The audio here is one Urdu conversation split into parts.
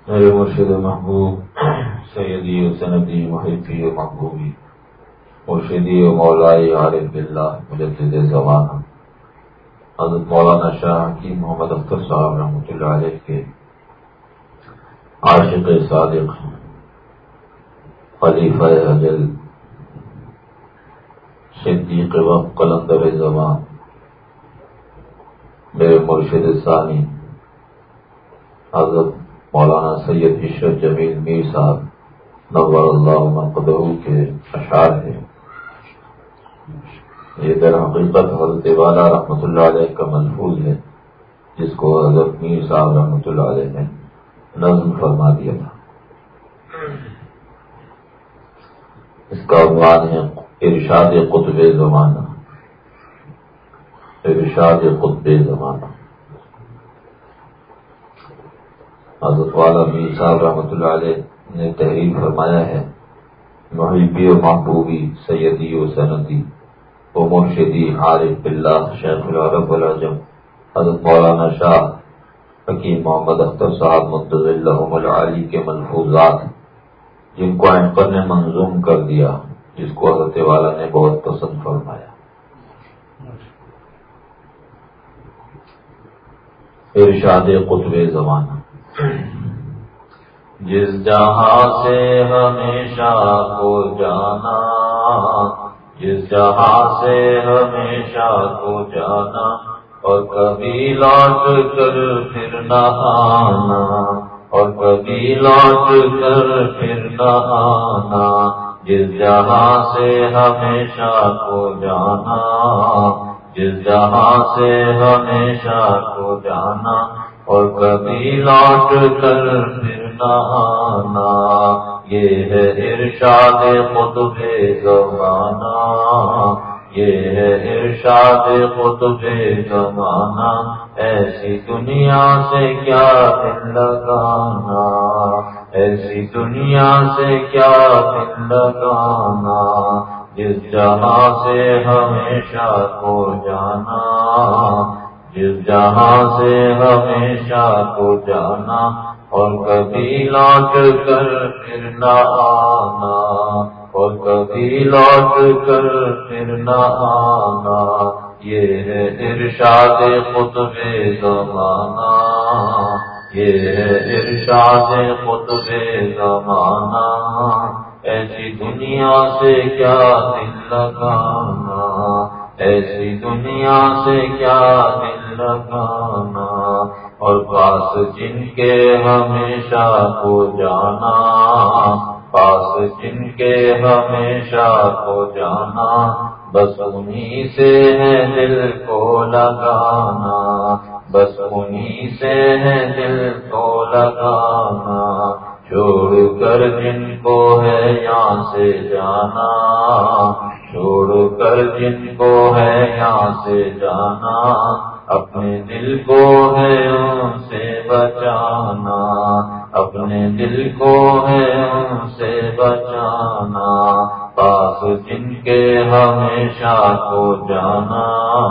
میرے مرشد محبوب سیدی و سندی محبی و محبوبی مرشدی و مولائی عارف باللہ مجدد زمانہ حضرت مولانا شاہ حکیم محمد اختر صاحب رحمۃ اللہ علیہ کے عاشق صادق خلیفہ اجل صدیق وقت قلندر زمان میرے مرشد ثانی حضرت مولانا سید عشرت جمیل میر صاحب نور اللہ منقدہ کے اشعار ہیں۔ یہ در حقیقت حضرت والا رحمۃ اللہ علیہ کا ملفوظ ہے، جس کو حضرت میر صاحب رحمۃ اللہ علیہ نے نظم فرما دیا تھا۔ اس کا عنوان ہے ارشاد قطب زمانہ۔ ارشاد قطب زمانہ۔ حضرت والا میر صاحب رحمۃ اللہ علیہ نے تحریر فرمایا ہے، محبی و محبوبی سیدی و سندی و مرشدی عارف باللہ شیخ العرب والعجم حضرت مولانا شاہ حکیم محمد اختر صاحب مدظ لہم العالی کے ملفوظات، جن کو عنقر نے منظوم کر دیا، جس کو حضرت والا نے بہت پسند فرمایا۔ ارشاد قطب زمانہ۔ جس جہاں سے ہمیشہ کو جانا، جس جہاں سے ہمیشہ کو جانا، اور کبھی لوٹ کر پھر نہ آنا، اور کبھی لوٹ کر پھر نہ آنا۔ جس جہاں سے ہمیشہ کو جانا، جس جہاں سے ہمیشہ کو جانا، اور کبھی لوٹ کر پھر نہ آنا۔ یہ ہے ارشاد قطب زمانہ، یہ ہے ارشاد قطب زمانہ۔ ایسی دنیا سے کیا دل لگانا، ایسی دنیا سے کیا دل لگانا۔ جس جہاں سے ہمیشہ کو جانا، جس جہاں سے ہمیشہ کو جانا، اور کبھی لوٹ کر پھر نہ آنا، اور کبھی لوٹ کر پھر نہ آنا۔ یہ ہے ارشاد قطب زمانہ، یہ ہے ارشاد قطب زمانہ۔ ایسی دنیا سے کیا دل لگانا، ایسی دنیا سے کیا دل لگانا۔ اور پاس جن کے ہمیشہ کو جانا، پاس جن کے ہمیشہ کو جانا، بس انہی سے ہے دل کو لگانا، بس انہی سے ہے دل کو لگانا۔ چھوڑ کر جن کو ہے یہاں سے جانا، چھوڑ کر جن کو ہے یہاں سے جانا، اپنے دل کو ہے ان سے بچانا، اپنے دل کو ہے ان سے بچانا۔ پاس جن کے ہمیشہ کو جانا،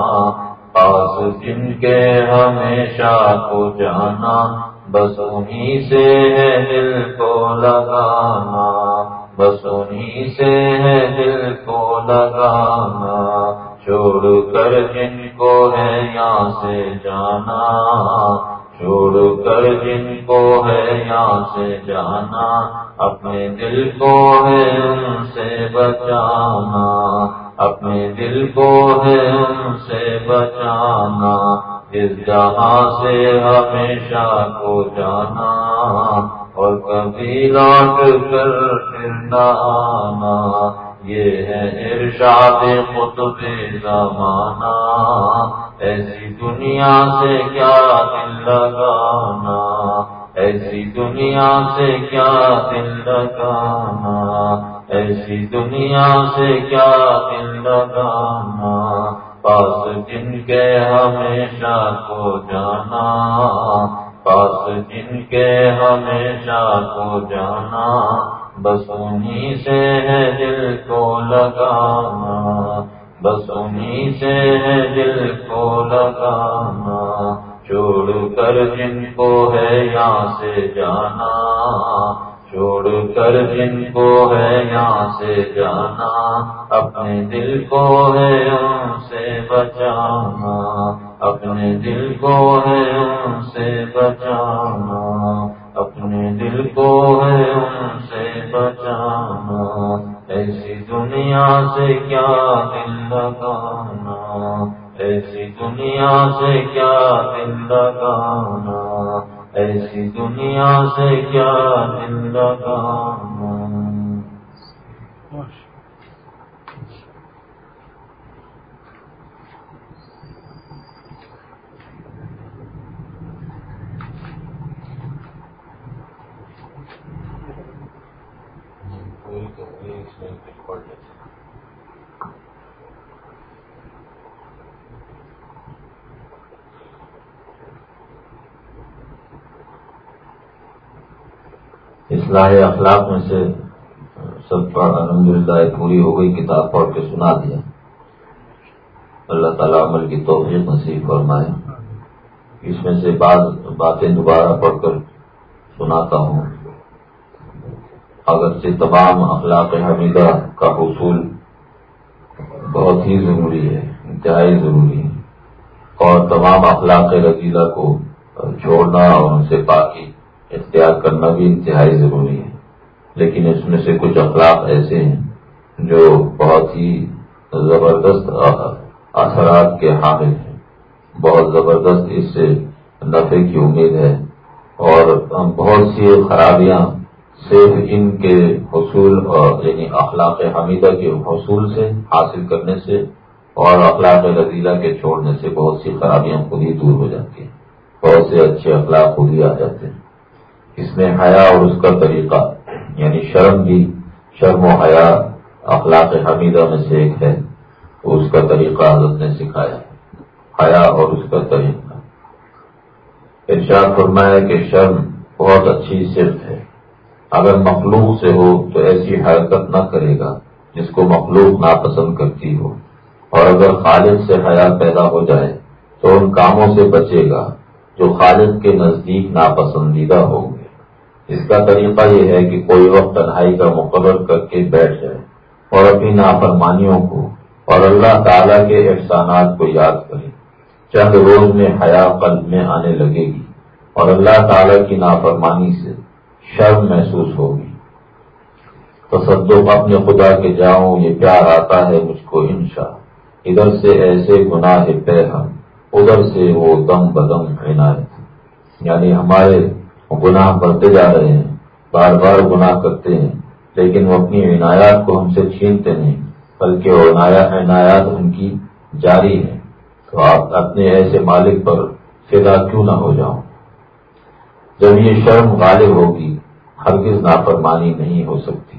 پاس جن کے ہمیشہ کو جانا، بس انہی سے ہے دل کو لگانا، بس انہی سے ہے دل کو لگانا۔ چھوڑ کر جن کو ہے یہاں سے جانا، چھوڑ کر جن کو ہے یہاں سے جانا، اپنے دل کو ہے ان سے بچانا، اپنے دل کو ہے ان سے بچانا۔ جس جہاں سے ہمیشہ کو جانا، اور کبھی لوٹ کر پھر نہ آنا۔ یہ ہے ارشاد قطب زمانہ۔ ایسی دنیا سے کیا دل لگانا، ایسی دنیا سے کیا دل لگانا، ایسی دنیا سے کیا دل لگانا۔ پاس جن کے ہمیشہ کو جانا، پاس جن کے ہمیشہ کو جانا، بس انہی سے ہے دل کو لگانا، بس انہی سے ہے دل کو لگانا۔ چھوڑ کر جن کو ہے یہاں سے جانا، چھوڑ کر جن کو ہے یہاں سے جانا، اپنے دل کو ہے ان سے بچانا، اپنے دل کو ہے ان سے بچانا، اپنے دل کو ہے ان سے بچانا، ایسی دنیا سے کیا دل لگانا، ایسی دنیا سے کیا دل لگانا، ایسی دنیا سے کیا دل لگانا۔ اصلاح اخلاق میں سے سب پر الحمدللہ پوری ہو گئی، کتاب پڑھ کے سنا دیا۔ اللہ تعالیٰ عمل کی توفیق نصیب فرمائے۔ اس میں سے بعض باتیں دوبارہ پڑھ کر سناتا ہوں۔ اگرچہ تمام اخلاق حمیدہ کا حصول بہت ہی ضروری ہے، انتہائی ضروری ہے، اور تمام اخلاق رذیلہ کو چھوڑنا اور ان سے پاکی اختیار کرنا بھی انتہائی ضروری ہے، لیکن اس میں سے کچھ اخلاق ایسے ہیں جو بہت ہی زبردست اثرات کے حامل ہیں، بہت زبردست اس سے نفع کی امید ہے، اور بہت سی خرابیاں صرف ان کے حصول یعنی اخلاق حمیدہ کے حصول سے حاصل کرنے سے اور اخلاق رذیلہ کے چھوڑنے سے بہت سی خرابیاں خود ہی دور ہو جاتی ہیں، بہت سے اچھے اخلاق خود ہی آ جاتے ہیں۔ اس میں حیا اور اس کا طریقہ یعنی شرم بھی، شرم و حیا اخلاق حمیدہ میں سے ایک ہے، تو اس کا طریقہ حضرت نے سکھایا، حیا اور اس کا طریقہ۔ ارشاد فرمایا کہ شرم بہت اچھی صفت ہے، اگر مخلوق سے ہو تو ایسی حرکت نہ کرے گا جس کو مخلوق ناپسند کرتی ہو، اور اگر خالق سے حیا پیدا ہو جائے تو ان کاموں سے بچے گا جو خالق کے نزدیک ناپسندیدہ ہوں گے۔ اس کا طریقہ یہ ہے کہ کوئی وقت تنہائی کا مقرر کر کے بیٹھ جائے اور اپنی نافرمانیوں کو اور اللہ تعالیٰ کے احسانات کو یاد کرے۔ چند روز میں حیا قلب میں آنے لگے گی اور اللہ تعالیٰ کی نافرمانی سے شرم محسوس ہوگی۔ تصدق اپنے خدا کے جاؤں، یہ پیار آتا ہے مجھ کو انشاء، ادھر سے ایسے گناہ پہ ہم، ادھر سے وہ دم بدم عنایت، یعنی ہمارے گناہ بڑھتے جا رہے ہیں، بار بار گناہ کرتے ہیں، لیکن وہ اپنی عنایات کو ہم سے چھینتے نہیں، بلکہ وہ عنایات ان کی جاری ہیں۔ تو آپ اپنے ایسے مالک پر فدا کیوں نہ ہو جاؤ۔ جب یہ شرم غالب ہوگی ہرگز نافرمانی نہیں ہو سکتی،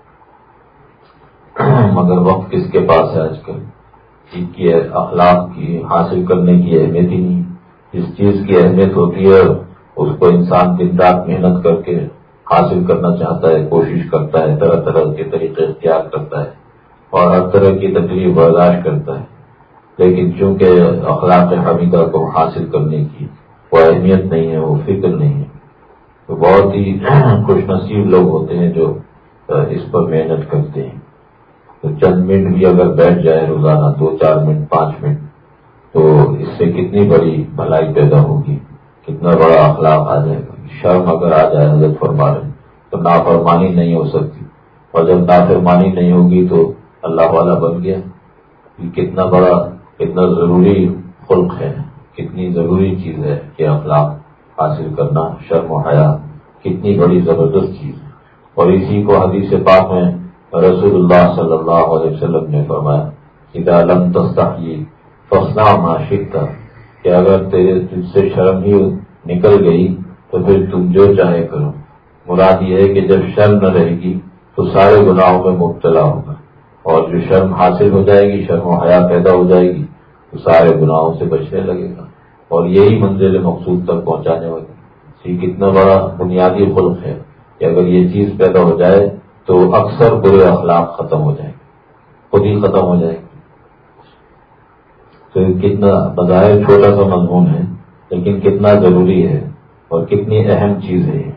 مگر وقت کس کے پاس ہے آج کل؟ اس کی اخلاق کی حاصل کرنے کی اہمیت ہی نہیں۔ اس چیز کی اہمیت ہوتی ہے اس کو انسان دن رات محنت کر کے حاصل کرنا چاہتا ہے، کوشش کرتا ہے، طرح طرح کے طریقے اختیار کرتا ہے اور ہر طرح کی تکلیف برداشت کرتا ہے، لیکن چونکہ اخلاق حمیدہ کو حاصل کرنے کی وہ اہمیت نہیں ہے، وہ فکر نہیں ہے، تو بہت ہی خوش نصیب لوگ ہوتے ہیں جو اس پر محنت کرتے ہیں۔ تو چند منٹ بھی اگر بیٹھ جائے روزانہ، 2-4 منٹ 5 منٹ، تو اس سے کتنی بڑی بھلائی پیدا ہوگی، کتنا بڑا اخلاق آ جائے گا۔ شرم اگر آ جائے حضرت فرما رہے تو نافرمانی نہیں ہو سکتی، اور جب نافرمانی نہیں ہوگی تو اللہ والا بن گیا۔ یہ کتنا بڑا، کتنا ضروری خلق ہے، کتنی ضروری چیز ہے کہ اخلاق حاصل کرنا، شرم و حیا کتنی بڑی زبردست چیز ہے۔ اور اسی کو حدیث پاک میں رسول اللہ صلی اللہ علیہ وسلم نے فرمایا، اذا لم تستحی فاصنع ما شئت، کہ اگر تجھ سے شرم ہی نکل گئی تو پھر تم جو چاہے کرو۔ مراد یہ ہے کہ جب شرم نہ رہے گی تو سارے گناہوں میں مبتلا ہوگا، اور جو شرم حاصل ہو جائے گی، شرم و حیا پیدا ہو جائے گی، تو سارے گناہوں سے بچنے لگے گا، اور یہی منزل مقصود تک پہنچانے والی۔ یہ کتنا بڑا بنیادی خلق ہے کہ اگر یہ چیز پیدا ہو جائے تو اکثر برے اخلاق ختم ہو جائیں گے، خود ہی ختم ہو جائیں گے۔ تو کتنا بظاہر چھوٹا سا مضمون ہے، لیکن کتنا ضروری ہے اور کتنی اہم چیز ہے.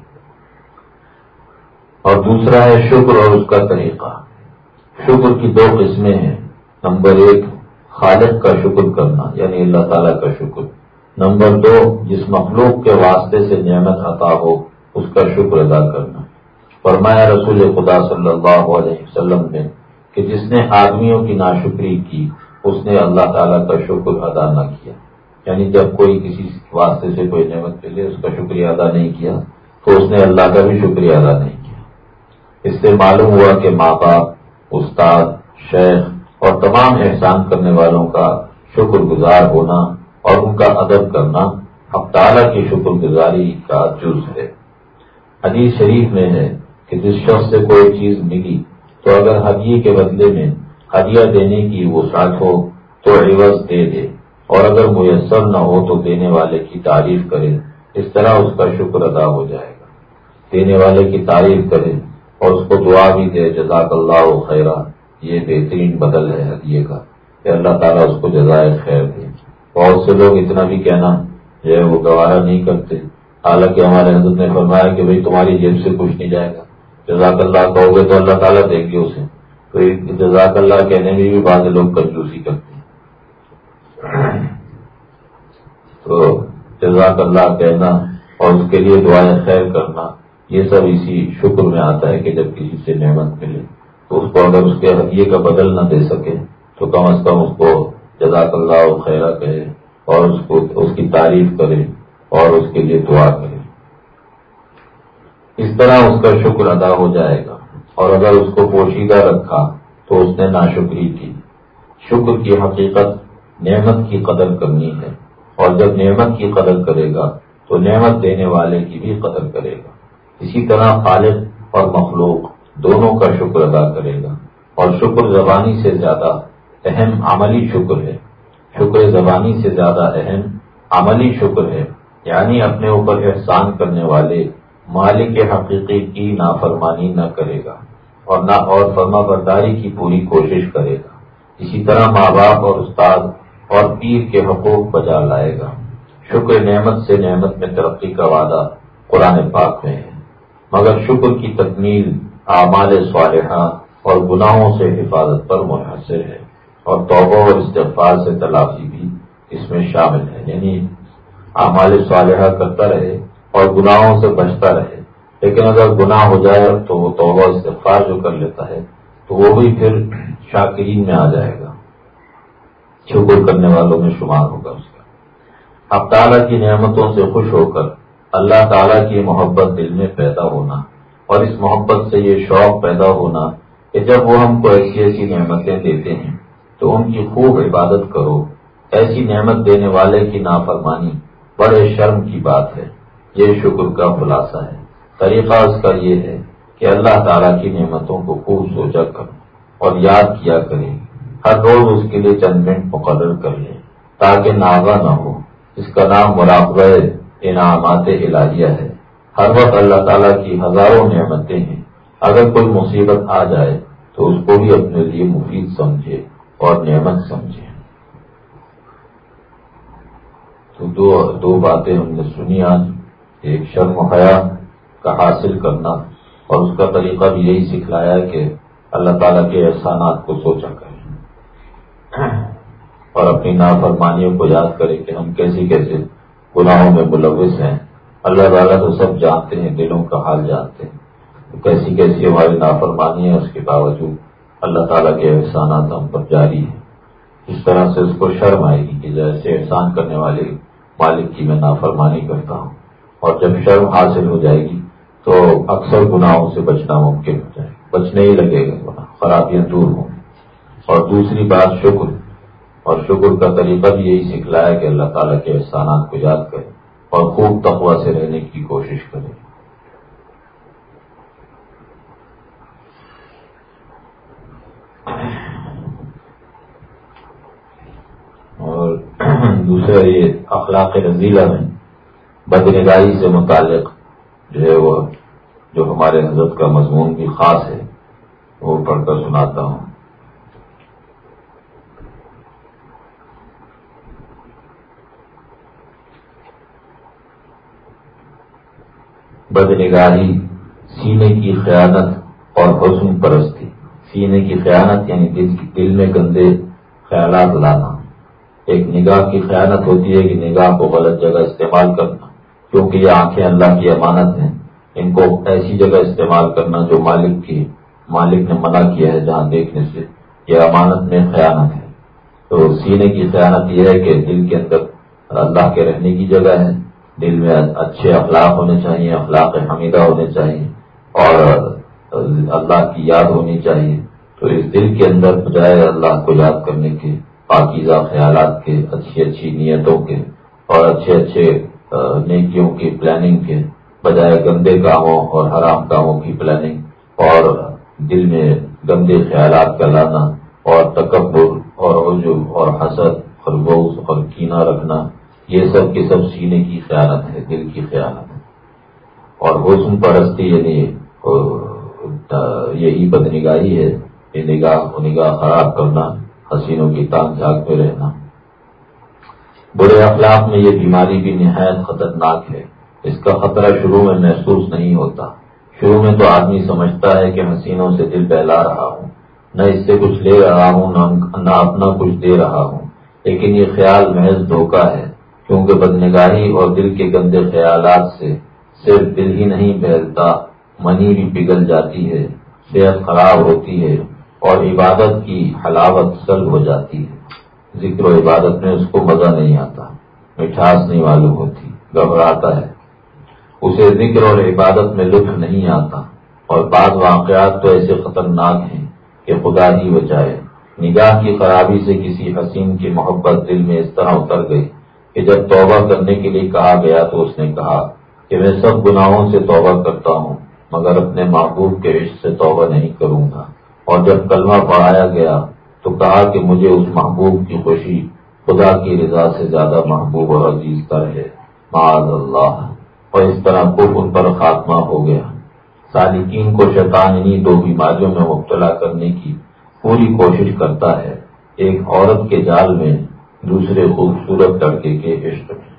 اور دوسرا ہے شکر اور اس کا طریقہ. شکر کی دو قسمیں ہیں. نمبر 1 خالق کا شکر کرنا یعنی اللہ تعالیٰ کا شکر. نمبر 2 جس مخلوق کے واسطے سے نعمت عطا ہو اس کا شکر ادا کرنا. فرمایا رسول خدا صلی اللہ علیہ وسلم نے کہ جس نے آدمیوں کی ناشکری کی اس نے اللہ تعالیٰ کا شکر ادا نہ کیا. یعنی جب کوئی کسی واسطے سے کوئی نعمت ملے اس کا شکریہ ادا نہیں کیا تو اس نے اللہ کا بھی شکریہ ادا نہیں کیا. اس سے معلوم ہوا کہ ماں باپ، استاد، شیخ اور تمام احسان کرنے والوں کا شکر گزار ہونا اور ان کا ادب کرنا حق تعالیٰ کی شکر گزاری کا جز ہے. حدیث شریف میں ہے کہ جس شخص سے کوئی چیز ملی تو اگر ہدیے کے بدلے میں ہدیہ دینے کی وسعت ہو تو عوض دے دے، اور اگر میسر نہ ہو تو دینے والے کی تعریف کرے. اس طرح اس کا شکر ادا ہو جائے گا. دینے والے کی تعریف کرے اور اس کو دعا بھی دے جزاک اللہ خیرہ، یہ بہترین بدل ہے ہدیے کا کہ اللہ تعالیٰ اس کو جزائے خیر دے. بہت سے لوگ اتنا بھی کہنا جو ہے وہ گوارا نہیں کرتے. حالانکہ ہمارے حضرت نے فرمایا کہ بھئی تمہاری جیب سے کچھ نہیں جائے گا، جزاک اللہ کہو گے تو اللہ تعالیٰ دیں گے اسے. تو جزاک اللہ کہنے میں بھی بعض لوگ کنجوسی کرتے ہیں. تو جزاک اللہ کہنا اور اس کے لیے دعائیں خیر کرنا یہ سب اسی شکر میں آتا ہے کہ جب کسی سے نعمت ملے تو اس کو اگر اس کے ہدیے کا بدل نہ دے سکے تو کم از کم اس کو جزاک اللہ خیرہ کہے اور اس کی تعریف کرے اور اس کے لیے دعا کرے. اس طرح اس کا شکر ادا ہو جائے گا. اور اگر اس کو پوشیدہ رکھا تو اس نے ناشکری کی. شکر کی حقیقت نعمت کی قدر کرنی ہے، اور جب نعمت کی قدر کرے گا تو نعمت دینے والے کی بھی قدر کرے گا. اسی طرح خالق اور مخلوق دونوں کا شکر ادا کرے گا. اور شکر زبانی سے زیادہ اہم عملی شکر ہے. شکر زبانی سے زیادہ اہم عملی شکر ہے. یعنی اپنے اوپر احسان کرنے والے مالک حقیقی کی نافرمانی نہ کرے گا اور فرما برداری کی پوری کوشش کرے گا. اسی طرح ماں باپ اور استاد اور پیر کے حقوق بجا لائے گا. شکر نعمت سے نعمت میں ترقی کا وعدہ قرآن پاک میں ہے. مگر شکر کی تکمیل اعمال صالحہ اور گناہوں سے حفاظت پر منحصر ہے، اور توبہ اور استغفار سے تلافی بھی اس میں شامل ہے. یعنی اعمال صالحہ کرتا رہے اور گناہوں سے بچتا رہے. لیکن اگر گناہ ہو جائے تو وہ توبہ استغفار جو کر لیتا ہے تو وہ بھی پھر شاکرین میں آ جائے گا، شکر کرنے والوں میں شمار ہوگا اس کا. اب تعالیٰ کی نعمتوں سے خوش ہو کر اللہ تعالیٰ کی محبت دل میں پیدا ہونا، اور اس محبت سے یہ شوق پیدا ہونا کہ جب وہ ہم کو ایسی ایسی نعمتیں دیتے ہیں تو ان کی خوب عبادت کرو. ایسی نعمت دینے والے کی نافرمانی بڑے شرم کی بات ہے. یہ شکر کا خلاصہ ہے. طریقہ اس کا یہ ہے کہ اللہ تعالیٰ کی نعمتوں کو خوب سوچا کرو اور یاد کیا کریں. ہر روز اس کے لیے چند منٹ مقرر کر لیں تاکہ ناغہ نہ ہو. اس کا نام مراقبہ انعامات الہیہ ہے. ہر وقت اللہ تعالیٰ کی ہزاروں نعمتیں ہیں. اگر کوئی مصیبت آ جائے تو اس کو بھی اپنے لیے مفید سمجھے اور نعمت سمجھے. تو دو باتیں ہم نے سنی آج. ایک شرم و حیا کا حاصل کرنا اور اس کا طریقہ بھی یہی سکھلایا کہ اللہ تعالیٰ کے احسانات کو سوچا کریں اور اپنی نافرمانیوں کو یاد کریں کہ ہم کیسے کیسے گناہوں میں ملوث ہیں. اللہ تعالیٰ تو سب جانتے ہیں، دلوں کا حال جانتے ہیں. کیسی کیسی ہماری نافرمانی ہے، اس کے باوجود اللہ تعالیٰ کے احسانات ہم پر جاری ہیں. اس طرح سے اس کو شرم آئے گی کہ جیسے احسان کرنے والے مالک کی میں نافرمانی کرتا ہوں. اور جب شرم حاصل ہو جائے گی تو اکثر گناہوں سے بچنا ممکن ہو جائے گا. بچنے ہی لگے گا گناہ، خرابیاں دور ہوں. اور دوسری بات شکر، اور شکر کا طریقہ بھی یہی سکھلایا کہ اللہ تعالیٰ کے احسانات کو یاد کریں اور خوب تقویٰ سے رہنے کی کوشش کریں. اور دوسرا یہ اخلاق رذیلہ میں بدنگاہی سے متعلق جو ہے وہ جو ہمارے حضرت کا مضمون بھی خاص ہے وہ پڑھ کر سناتا ہوں. بدنگاہی، سینے کی خیانت اور حسن پرستی۔ سینے کی خیانت یعنی دل میں گندے خیالات لانا۔ ایک نگاہ کی خیانت ہوتی ہے کہ نگاہ کو غلط جگہ استعمال کرنا، کیونکہ یہ آنکھیں اللہ کی امانت ہیں، ان کو ایسی جگہ استعمال کرنا جو مالک نے منع کیا ہے جہاں دیکھنے سے، یہ امانت میں خیانت ہے۔ تو سینے کی خیانت یہ ہے کہ دل کے اندر اللہ کے رہنے کی جگہ ہے، دل میں اچھے اخلاق ہونے چاہیے، اخلاق حمیدہ ہونے چاہیے اور اللہ کی یاد ہونی چاہیے۔ تو اس دل کے اندر بجائے اللہ کو یاد کرنے کے، پاکیزہ خیالات کے، اچھی اچھی نیتوں کے اور اچھے نیکیوں کی پلاننگ کے بجائے گندے کاموں اور حرام کاموں کی پلاننگ اور دل میں گندے خیالات کا لانا اور تکبر اور عجب اور حسد اور بغض اور کینہ رکھنا، یہ سب کی سب سینے کی خیانت ہے، دل کی خیانت ہے۔ اور حسن پرستی یعنی یہی بدنگاہی ہے، یہ نگاہ خراب کرنا، حسینوں کی تان جھانک میں رہنا۔ برے اخلاق میں یہ بیماری بھی نہایت خطرناک ہے۔ اس کا خطرہ شروع میں محسوس نہیں ہوتا، شروع میں تو آدمی سمجھتا ہے کہ حسینوں سے دل بہلا رہا ہوں، نہ اس سے کچھ لے رہا ہوں نہ اپنا کچھ دے رہا ہوں، لیکن یہ خیال محض دھوکہ ہے، کیونکہ بدنگاہی اور دل کے گندے خیالات سے صرف دل ہی نہیں بہلتا، منی بھی پگھل جاتی ہے، صحت خراب ہوتی ہے اور عبادت کی حلاوت سلب ہو جاتی ہے۔ ذکر و عبادت میں اس کو مزہ نہیں آتا، مٹھاس نہیں معلوم ہوتی، گھبراتا ہے، اسے ذکر اور عبادت میں لطف نہیں آتا۔ اور بعض واقعات تو ایسے خطرناک ہیں کہ خدا ہی بچائے۔ نگاہ کی خرابی سے کسی حسین کی محبت دل میں اس طرح اتر گئی کہ جب توبہ کرنے کے لیے کہا گیا تو اس نے کہا کہ میں سب گناہوں سے توبہ کرتا ہوں مگر اپنے محبوب کے عشق سے توبہ نہیں کروں گا۔ اور جب کلمہ پڑھایا گیا تو کہا کہ مجھے اس محبوب کی خوشی خدا کی رضا سے زیادہ محبوب اور عزیز تر ہے، معاذ اللہ۔ اور اس طرح کفر پر خاتمہ ہو گیا۔ سالکین کو شیطان انہی دو بیماریوں میں مبتلا کرنے کی پوری کوشش کرتا ہے، ایک عورت کے جال میں، دوسرے خوبصورت لڑکے کے عشق میں۔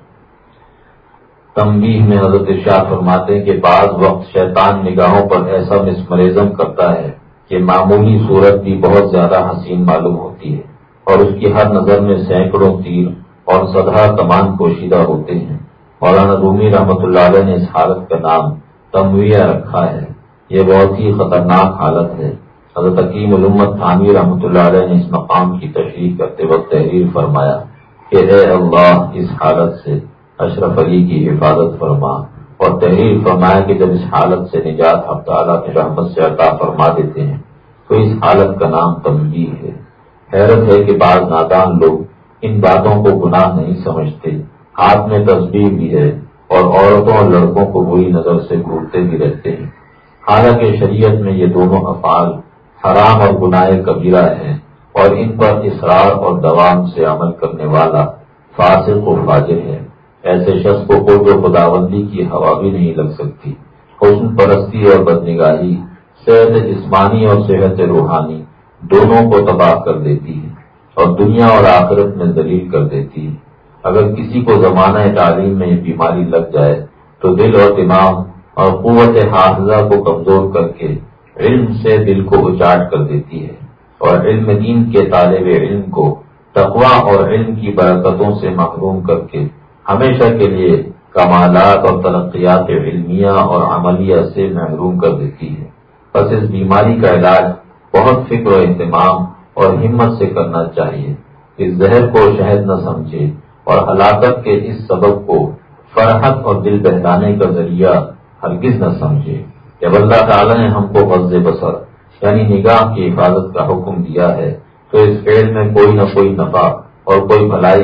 تنبیہ میں حضرت ارشاد فرماتے ہیں کہ بعض وقت شیطان نگاہوں پر ایسا مسمرزم کرتا ہے کہ معمولی صورت بھی بہت زیادہ حسین معلوم ہوتی ہے اور اس کی ہر نظر میں سینکڑوں تیر اور صدہا کمان پوشیدہ ہوتے ہیں۔ مولانا رومی رحمۃ اللہ علیہ نے اس حالت کا نام تمویہ رکھا ہے۔ یہ بہت ہی خطرناک حالت ہے۔ حضرت حکیم الامت تھانوی رحمۃ اللہ علیہ نے اس مقام کی تشریح کرتے وقت تحریر فرمایا کہ اے اللہ اس حالت سے اشرف علی کی حفاظت فرما، اور تحریر فرمایا کہ جب اس حالت سے نجات حق تعالیٰ کی رحمت سے عطا فرما دیتے ہیں تو اس حالت کا نام تنبیہ ہے۔ حیرت ہے کہ بعض نادان لوگ ان باتوں کو گناہ نہیں سمجھتے، ہاتھ میں تسبیح بھی ہے اور عورتوں اور لڑکوں کو بری نظر سے گھورتے بھی رہتے ہیں، حالانکہ شریعت میں یہ دونوں افعال حرام اور گناہ کبیرہ ہیں اور ان پر اصرار اور دوام سے عمل کرنے والا فاسق و فاجر ہے۔ ایسے شخص کو قرب خداوندی کی ہوا بھی نہیں لگ سکتی۔ حسن پرستی اور بدنگاہی صحت جسمانی اور صحت روحانی دونوں کو تباہ کر دیتی ہے اور دنیا اور آخرت میں ذلیل کر دیتی ہے۔ اگر کسی کو زمانہ تعلیم میں یہ بیماری لگ جائے تو دل اور دماغ اور قوت حافظہ کو کمزور کر کے علم سے دل کو اچاٹ کر دیتی ہے اور علم دین کے طالب علم کو تقویٰ اور علم کی برکتوں سے محروم کر کے ہمیشہ کے لیے کمالات اور ترقیات علمیہ اور عملیہ سے محروم کر دیتی ہے۔ بس اس بیماری کا علاج بہت فکر و اہتمام اور ہمت سے کرنا چاہیے۔ اس زہر کو شہد نہ سمجھے اور ہلاکت کے اس سبب کو فرحت اور دل بہلانے کا ذریعہ ہرگز نہ سمجھے۔ جب اللہ تعالیٰ نے ہم کو غض بصر یعنی نگاہ کی حفاظت کا حکم دیا ہے تو اس فعل میں کوئی نہ کوئی نفع اور کوئی بھلائی،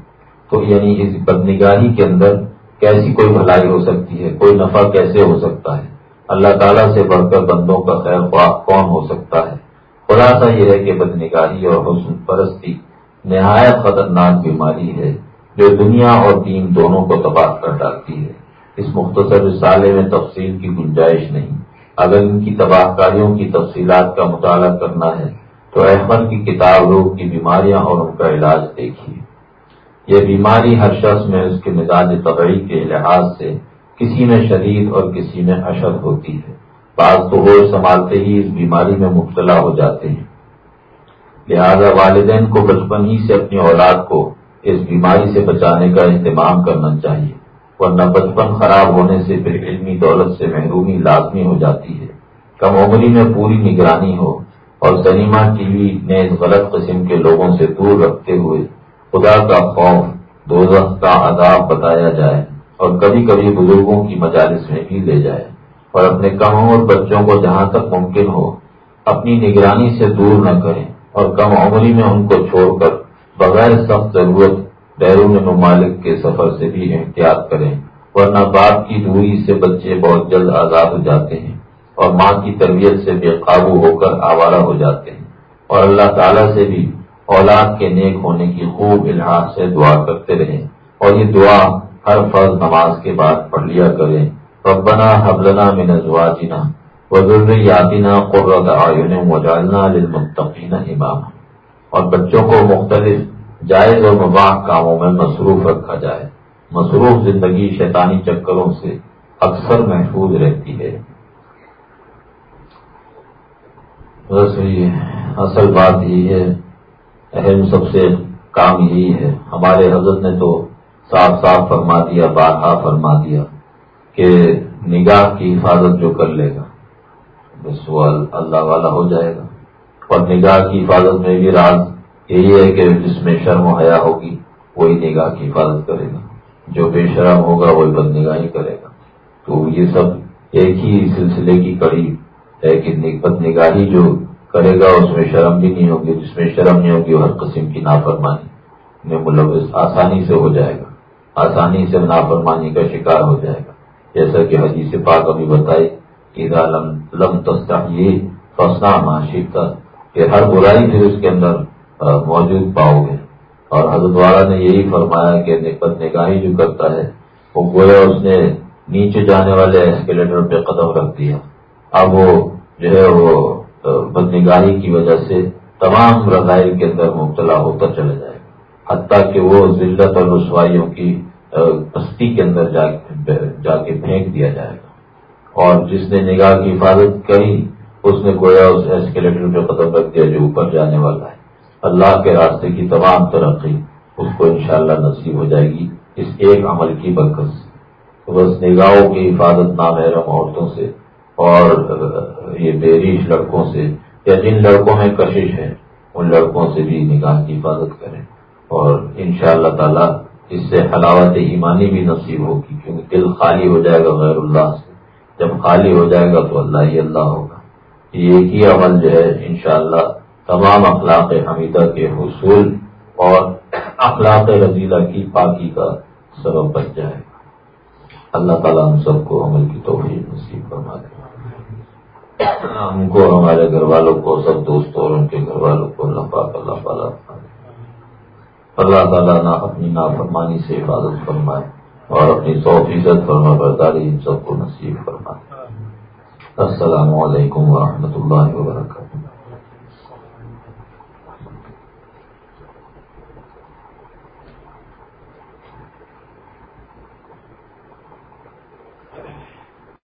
تو یعنی اس بدنگاہی کے اندر کیسی کوئی بھلائی ہو سکتی ہے، کوئی نفع کیسے ہو سکتا ہے؟ اللہ تعالیٰ سے بڑھ کر بندوں کا خیر خواہ کون ہو سکتا ہے؟ خلاصہ یہ ہے کہ بدنگاہی اور حسن پرستی نہایت خطرناک بیماری ہے جو دنیا اور دین دونوں کو تباہ کر ڈالتی ہے۔ اس مختصر رسالے میں تفصیل کی گنجائش نہیں۔ اگر ان کی تباہ کاریوں کی تفصیلات کا مطالعہ کرنا ہے تو احمد کی کتاب روح کی بیماریاں اور ان کا علاج دیکھیے۔ یہ بیماری ہر شخص میں اس کے مزاج طبعی کے لحاظ سے کسی میں شدید اور کسی میں اشد ہوتی ہے۔ بعض تو ہوش سنبھالتے ہی اس بیماری میں مبتلا ہو جاتے ہیں۔ لہذا والدین کو بچپن ہی سے اپنی اولاد کو اس بیماری سے بچانے کا اہتمام کرنا چاہیے، ورنہ بچپن خراب ہونے سے پھر علمی دولت سے محرومی لازمی ہو جاتی ہے۔ کم عمری میں پوری نگرانی ہو اور سنیما ٹی وی نیز غلط قسم کے لوگوں سے دور رکھتے ہوئے خدا کا خوف، دوزخ کا عذاب بتایا جائے اور کبھی کبھی بزرگوں کی مجالس میں بھی لے جائے، اور اپنے کم عمر بچوں کو جہاں تک ممکن ہو اپنی نگرانی سے دور نہ کریں، اور کم عمری میں ان کو چھوڑ کر بغیر سخت ضرورت بیرون ممالک کے سفر سے بھی احتیاط کریں، ورنہ باپ کی دوری سے بچے بہت جلد آزاد ہو جاتے ہیں اور ماں کی تربیت سے بے قابو ہو کر آوارہ ہو جاتے ہیں۔ اور اللہ تعالیٰ سے بھی اولاد کے نیک ہونے کی خوب الحاح سے دعا کرتے رہیں، اور یہ دعا ہر فرض نماز کے بعد پڑھ لیا کریں۔ ربنا هب لنا من ازواجنا وذرياتنا قرة اعین واجعلنا للمتقین اماما۔ اور بچوں کو مختلف جائز اور مباح کاموں میں مصروف رکھا جائے۔ مصروف زندگی شیطانی چکروں سے اکثر محفوظ رہتی ہے۔ بس یہ اصل بات یہی ہے، اہم سب سے کام یہی ہے۔ ہمارے حضرت نے تو صاف صاف فرما دیا، بارہا فرما دیا کہ نگاہ کی حفاظت جو کر لے گا بس وہ اللہ والا ہو جائے گا۔ اور نگاہ کی حفاظت میں بھی راز یہی ہے کہ جس میں شرم و حیا ہوگی وہی نگاہ کی حفاظت کرے گا، جو بے شرم ہوگا وہی بد نگاہی کرے گا۔ تو یہ سب ایک ہی سلسلے کی کڑی ہے کہ بد نگاہی جو کرے گا اس میں شرم بھی نہیں ہوگی، جس میں شرم نہیں ہوگی وہ ہر قسم کی نافرمانی میں ملوث آسانی سے ہو جائے گا، آسانی سے نافرمانی کا شکار ہو جائے گا۔ جیسا کہ حدیث پاک ابھی بتائی، اذا لم تستحیی فاصنع ما شئت، کہ ہر برائی پھر اس کے اندر موجود پاؤ گے۔ اور حضرت والا نے یہی فرمایا کہ بد نگاہی جو کرتا ہے وہ گویا اس نے نیچے جانے والے ایسکیلیٹر پہ قدم رکھ دیا، اب وہ جو ہے وہ بد نگاہی کی وجہ سے تمام رذائل کے اندر مبتلا ہوتا چلا جائے گا، حتیٰ کہ وہ ذلت اور رسوائیوں کی پستی کے اندر جا کے پھینک دیا جائے گا۔ اور جس نے نگاہ کی حفاظت کری اس نے گویا اس ایسکیلیٹر پہ قدم رکھ دیا جو اوپر جانے والا ہے۔ اللہ کے راستے کی تمام ترقی اس کو انشاءاللہ نصیب ہو جائے گی اس ایک عمل کی برکت سے۔ تو بس نگاہوں کی حفاظت نامحرم عورتوں سے اور یہ بے ریش لڑکوں سے، یا جن لڑکوں میں کشش ہے ان لڑکوں سے بھی نگاہ کی حفاظت کریں، اور انشاءاللہ تعالی اس سے حلاوت ایمانی بھی نصیب ہوگی، کیونکہ دل خالی ہو جائے گا غیر اللہ سے۔ جب خالی ہو جائے گا تو اللہ ہی اللہ ہوگا۔ یہ ایک ہی عمل جو ہے انشاءاللہ تمام اخلاق حمیدہ کے حصول اور اخلاق رذیلہ کی پاکی کا سبب بن جائے گا۔ اللہ تعالیٰ ہم سب کو عمل کی توفیق نصیب فرما دے، ہم کو، ہمارے گھر والوں کو، سب دوستوں اور ان کے گھر والوں کو اللہ پاک اللہ تعالیٰ اللہ تعالیٰ نہ اپنی نافرمانی سے حفاظت فرمائے اور اپنی 100% فرما برداری ان سب کو نصیب فرمائے۔ السلام علیکم ورحمۃ اللہ وبرکاتہ۔